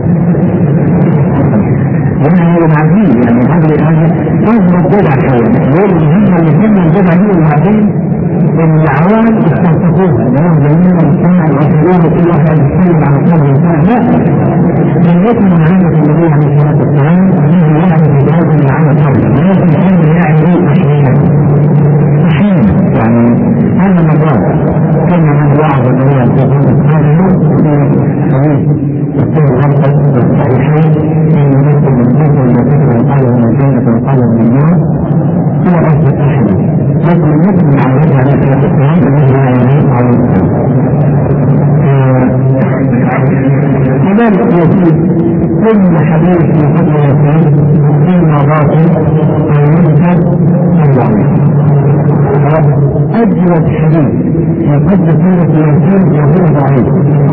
[SPEAKER 1] وأنا هو معزيز يعني هذا هذا أصبح بدعة شوية يقول هم اللي كنا البدعة هي المعزيز العوام استنطقوها لهم جميع الإنسان وأسألوه كل واحد يتكلم عن صدر الإنسان لا من يكن من عامة النبي عليه الصلاة والسلام أنه يعمل في هذا العمل صدر ولكن كان يعمل أحيانا أحيانا يعني هذا مرات كان من وعظ النبي عليه الصلاة والسلام هذا حديث يقول غلطة والصحيحين أن يمثل من كفر وكفر وقال من الجنة وقال من النار هو أصبح أحد لكن المسلم على وجه عليه الصلاة والسلام الذي لا يميت على الإسلام كذلك يزيد كل حديث من قبل يسير إما باطل أو منكر أو ضعيف أجود حديث من قبل سورة يسير وهو ضعيف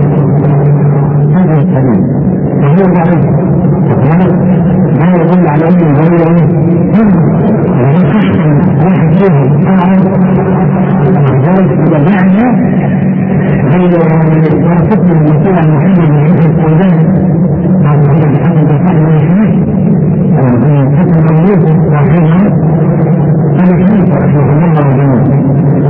[SPEAKER 1] أجود حديث وهو ضعيف ما يدل على أنه غير ومن أحسن واحد فيهم أعرض ذلك بجمعنا غير ورثتنا المسؤول عن محمد بن عيسى السوداني بعد محمد محمد بن صالح الحميد وحسن بن يوسف رحمه الحميد رحمه الله وجميعا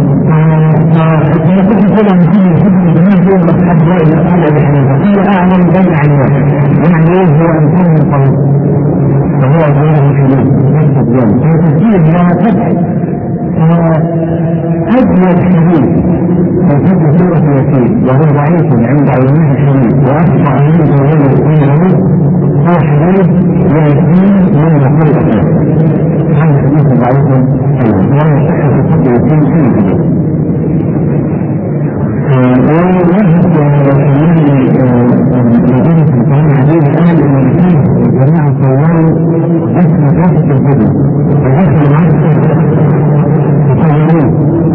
[SPEAKER 1] فنقول كده محمد حسن الجمال هو مصحب رأي الأصحاب أبي حنيفة قال أعلم دل عن واحد يعني إيه هو إنسان من قوي وهو غير الحديث نفس اليوم فتسجيل لا فتح أجمل حديث من قبل سورة ياسين وهو ضعيف عند علماء الحديث وأصبح عنده غير الاثنين هو حديث ياسين من يقول الأخير هذا حديث ضعيف أيضا ولا يصح في قبل ياسين شيء كبير ويجب الإمام الذين في القرآن العظيم قال إن الإسلام جميعا صوروا اسم رفض الهدى وذكر العصر يصورون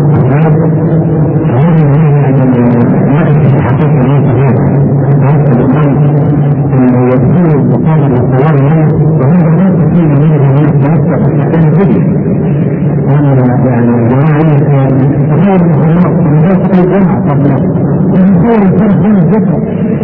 [SPEAKER 1] هذا المعنى في الحقيقة ليس هذا رفض القلب أنه يدخل المقابل والصور منه وهذا لا تكون من جميع تنسق في مكان الهدى يعني الجماعة تخيل المخلوق من ذلك الجمع قبل ومصور الفرق بين الذكر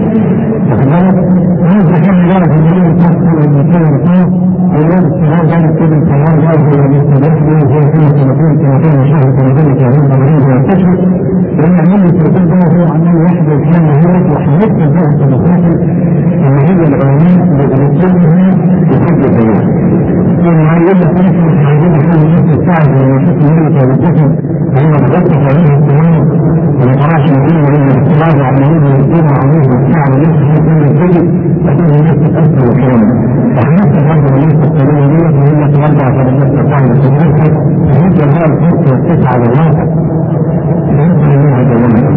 [SPEAKER 1] هذا كان ذلك الذي يتصل المكان الخاص أولاد الصغار ذلك كل الصغار ذلك المستدرس به هو كل سنتين سنتين وشهر سنتين شهرين ثمانين ويستشهد لأن عمل السلطان ده هو عمل واحد الكلام هيرت وحملت الزهد المساكل اللي هي العلماء بغلطانها بحب الزيان يعني ما يقول لك نفسه مش عايزين يحاول نفسه الساعد لما يشوف مهلة ويتجه فهو تغطف عليه السلام ومقراش مدينة وإن الاستراض عمليه ويجيبها عليه والساعة ونفسه حتى يتجه لكن الناس تتأثر وكلامه فحملت برضه وليس الطريقة دي وهي ترجع فلنفس الطعم بسنوكة فهي لها الفرصة والتسعة للواقع فهي لها دلوقتي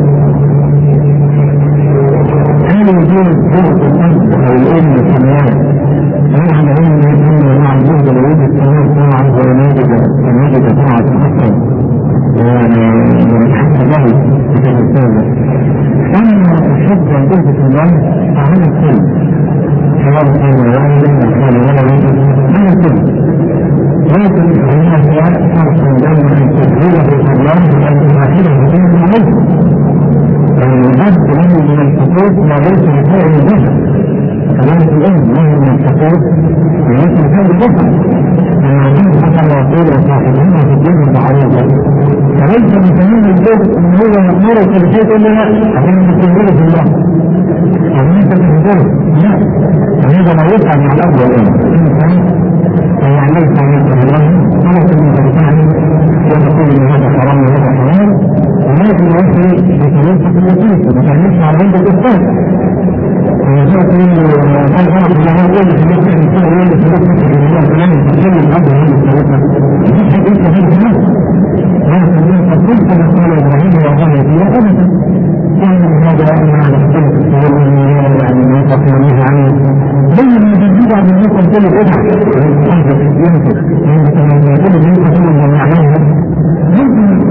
[SPEAKER 1] هل وجود جهد الأب أو الأم السماء معنى أن أن مع الجهد الوجود السماء طبعا هو ناجد ناجد طبعا تحسن ويتحسن له في الإنسان أما الحب والجهد في الله فهذا الكل سواء كان واحدا أو كان ولدا هذا الكل لكن هناك فرق بين أن تدخله في الله وأن تؤخره في الله الأب له من الحقوق ما ليس لسائر البشر كذلك الأم له من الحقوق ما ليس لسائر البشر لما كنت حتى يقول صاحبهما في الدين المعروفة فليس من تمام الجهد أن هو يأمرك بشيء إلا لا عشان تستمر في الله عشان أنت تهدره لا فهذا لا يفعل مع الأب والأم فهي ليس عليك الله ولا تكون تفعل وتقول إن هذا حرام وهذا حرام ولكن يوصل بثلاثة اللطيف وتعملش على عند الإستاذ ويجب أن هل غلط إلى هذا الأول في نفسه الإنسان ويجب في نفسه في الله فلان يتكلم الأب هذه الثلاثة يجب أنت هذه الثلاثة ولكن أنت قلت لقال إبراهيم وأبنى فيها أبدا كان هذا أنا على اختلاف الصور يعني ما تقنيه عنه بين المجدد عن الناس كل بدعة هذا ينفق عندما يقول أن ينفق من يعملها ممكن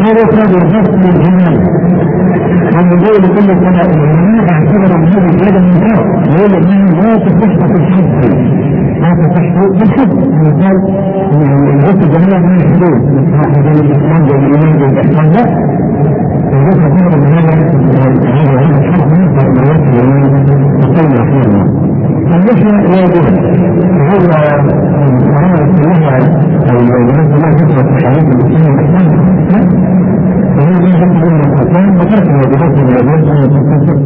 [SPEAKER 1] فرصة بالغسل الجمال ونقول لكل سنة العلماء اعتبر هذه زيادة من كاف يقول انها لا تصح في الحج لا تصح في الحج مثال الغسل الجمال من الحدود مثل هذا الاسلام والايمان والاحسان لا الغسل الجمال من هذا هذا هذا الحج من الغسل الجمال تقوم احيانا فالنشأ واجب وهو مرارة الله او الناس لا تثبت في حياة الاسلام والاحسان وهي من جمع من الأركان وترك الواجبات من الواجبات أن تنفذ.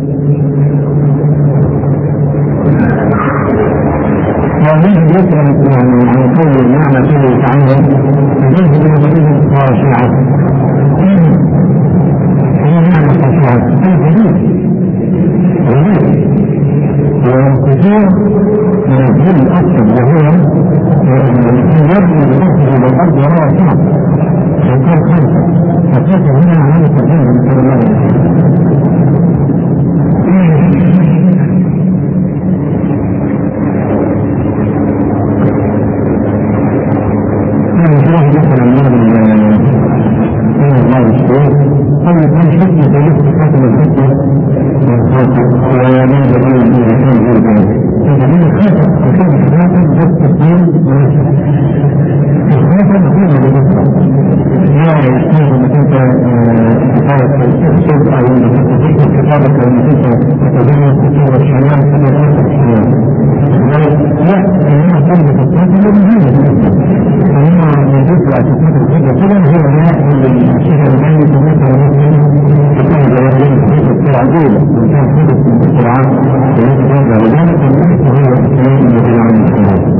[SPEAKER 1] وهذه ذكر يعني عن قول المعنى كله تعالى فليس بمدينة خاشعة. هي معنى خاشعة الجديد جديد وكثير من الدين الأصل وهو يرمي بنفسه إلى الأرض وراء صعب وكان خمسة فكيف هنا على تقديم من كل الله أنا شرح مثلا من الله الشيء قد يكون حكمة لك حكم الحكمة ويامين جميل إذا كان جيدا إذا من الخاطر وكان خاطر بس تقديم ونشر الخاطر هو بالنسبة لا يحتاج انك انت تكتب او انك انت تكتب كتابك او انك انت تتجنب كتاب الشريعه كما تكتب الشريعه. لا انما كلمه الكتاب مهمه انما يجب ان تكتب الكتاب كلها هو لا الشيخ الالباني مثلا كتاب جوهرين في العدوله وان كان حدث من القران ويتبادل وذلك الناس هو الاسلام الذي عن الاسلام.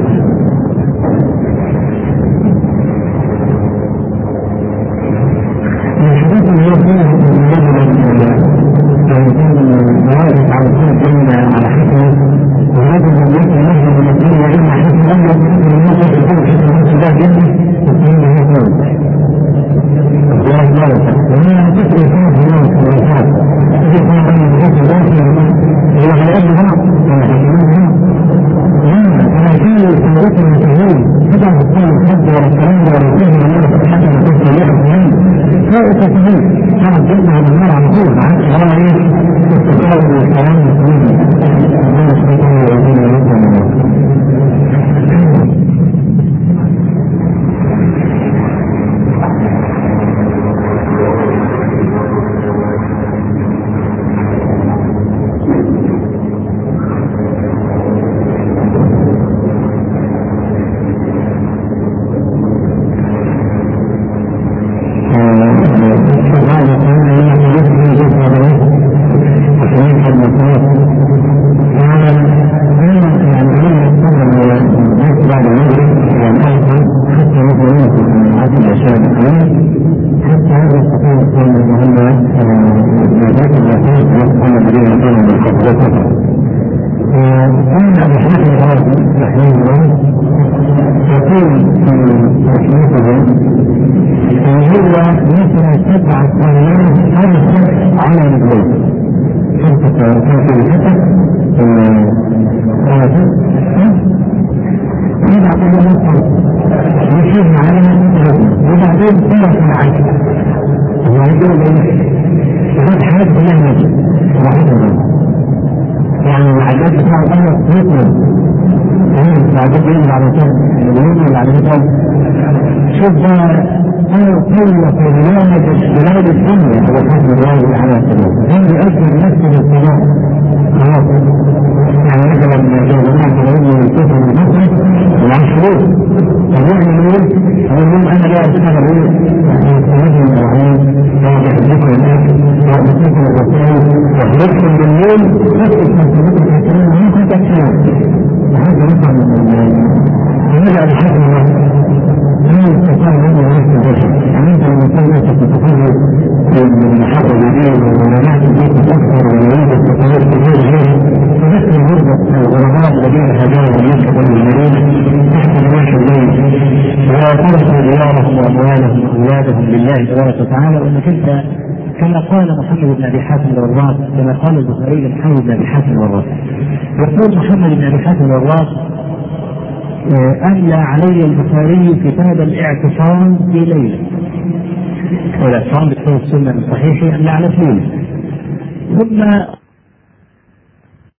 [SPEAKER 1] الحديث اللي هو فيه الرجل كان الواجب على كل كلمة على حكمه والرجل من يكون مهما من الدنيا إما حكم أمر من الناس يقول حكم الناس الله جدا وكلمة هي كون الله بارك وما تسري فيه هناك الوفاة تسري فيه أن الحكم الله هو على أجل هنا ولا حكمين هنا أنا كان يتنبط من سهول طبعا تكون الحد ولا الكلام ولا فيه من الناس حتى ما تسري لها فائدة كبيرة كانت جدا على النار على طول عن الله ايه التفاوض والكلام المسلمين من الشيطان الذين يؤمنون شوف أنا كل في بلاد بلاد الدنيا هو حكم الله على السلام هم يؤثر نفسه بالسلام خلاص يعني مثلا جوزناك العلم والكفر والمسلم والعشرون فنعمل ايه؟ نقول انا لا اشتغل ايه؟ استهدهم الوحيد لا يحدث الناس لا يحدث الرسائل تحركهم بالليل نفس المسلمين الحكمين ممكن تكتب وهذا نفع هذا الحكم الله لا يستطيع أن يعرف البشر يعني أنت لما تكون نفسك تتفرج من المحاضرة الجديدة والعلامات التي تكثر ويريد التطور كثير غيره فنفس الغربة الغرباء الذين هاجروا من مكة والمدينة تحت الواحد الليل وتركوا ديارهم وأموالهم وأولادهم لله تبارك وتعالى وأنك أنت كما قال محمد بن أبي حاتم الوراق كما قال البخاري لمحمد بن أبي حاتم الوراق يقول محمد بن أبي حاتم الوراق أملى علي البخاري كتاب الاعتصام في ليلة والاعتصام بكتاب السنة الصحيح أن على فيه. ثم